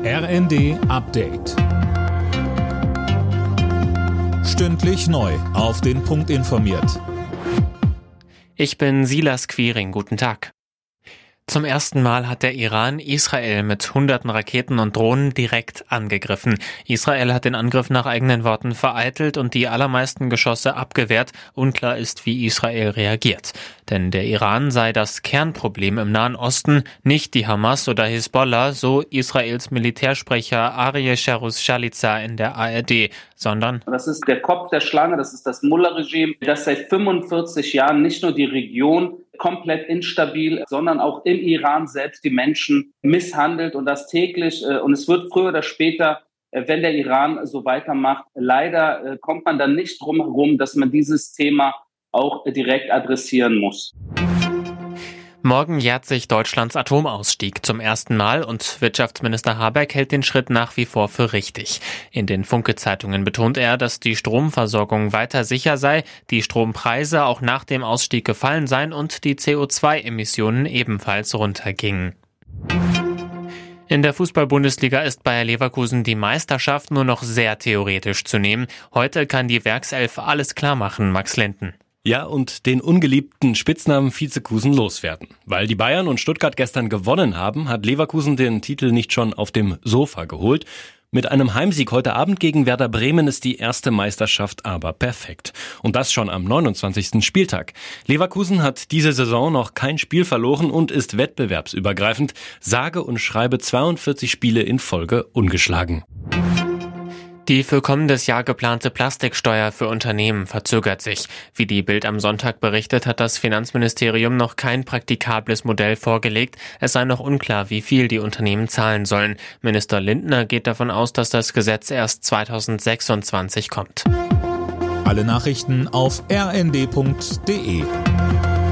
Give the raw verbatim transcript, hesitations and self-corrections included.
R N D Update. Stündlich neu auf den Punkt informiert. Ich bin Silas Quiring, guten Tag. Zum ersten Mal hat der Iran Israel mit hunderten Raketen und Drohnen direkt angegriffen. Israel hat den Angriff nach eigenen Worten vereitelt und die allermeisten Geschosse abgewehrt. Unklar ist, wie Israel reagiert. Denn der Iran sei das Kernproblem im Nahen Osten, nicht die Hamas oder Hisbollah, so Israels Militärsprecher Aryeh Sharus-Chalitza in der A R D, sondern das ist der Kopf der Schlange, das ist das Mullah-Regime, das seit fünfundvierzig Jahren nicht nur die Region komplett instabil, sondern auch im Iran selbst die Menschen misshandelt und das täglich. Und es wird früher oder später, wenn der Iran so weitermacht, leider kommt man dann nicht drum herum, dass man dieses Thema auch direkt adressieren muss. Morgen jährt sich Deutschlands Atomausstieg zum ersten Mal und Wirtschaftsminister Habeck hält den Schritt nach wie vor für richtig. In den Funke-Zeitungen betont er, dass die Stromversorgung weiter sicher sei, die Strompreise auch nach dem Ausstieg gefallen seien und die C O zwei Emissionen ebenfalls runtergingen. In der Fußball-Bundesliga ist Bayer Leverkusen die Meisterschaft nur noch sehr theoretisch zu nehmen. Heute kann die Werkself alles klar machen, Max Linden. Ja, und den ungeliebten Spitznamen Vizekusen loswerden. Weil die Bayern und Stuttgart gestern gewonnen haben, hat Leverkusen den Titel nicht schon auf dem Sofa geholt. Mit einem Heimsieg heute Abend gegen Werder Bremen ist die erste Meisterschaft aber perfekt. Und das schon am neunundzwanzigsten Spieltag. Leverkusen hat diese Saison noch kein Spiel verloren und ist wettbewerbsübergreifend. Sage und schreibe zweiundvierzig Spiele in Folge ungeschlagen. Die für kommendes Jahr geplante Plastiksteuer für Unternehmen verzögert sich. Wie die Bild am Sonntag berichtet, hat das Finanzministerium noch kein praktikables Modell vorgelegt. Es sei noch unklar, wie viel die Unternehmen zahlen sollen. Minister Lindner geht davon aus, dass das Gesetz erst zweitausendsechsundzwanzig kommt. Alle Nachrichten auf r n d punkt d e.